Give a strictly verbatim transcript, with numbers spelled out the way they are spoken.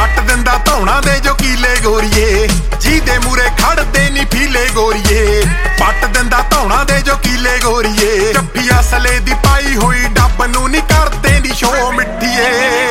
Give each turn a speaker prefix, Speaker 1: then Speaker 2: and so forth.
Speaker 1: ਪੱਟ ਦਿੰਦਾ ਧੌਣਾ ਦੇ ਜੋ ਕੀਲੇ ਗੋਰੀਏ ਜਿਹਦੇ ਮੂਰੇ ਖੜਦੇ ਨੀ ਫੀਲੇ ਗੋਰੀਏ ਪੱਟ ਦਿੰਦਾ ਧੌਣਾ ਦੇ ਜੋ ਕੀਲੇ ਗੋਰੀਏ ਜੱਫੀ ਅਸਲੇ ਦੀ ਪਾਈ ਹੋਈ ਡੱਬ ਨੂੰ ਨੀ ਕਰਦੇ ਨੀ ਸ਼ੋ ਮਿੱਠੀਏ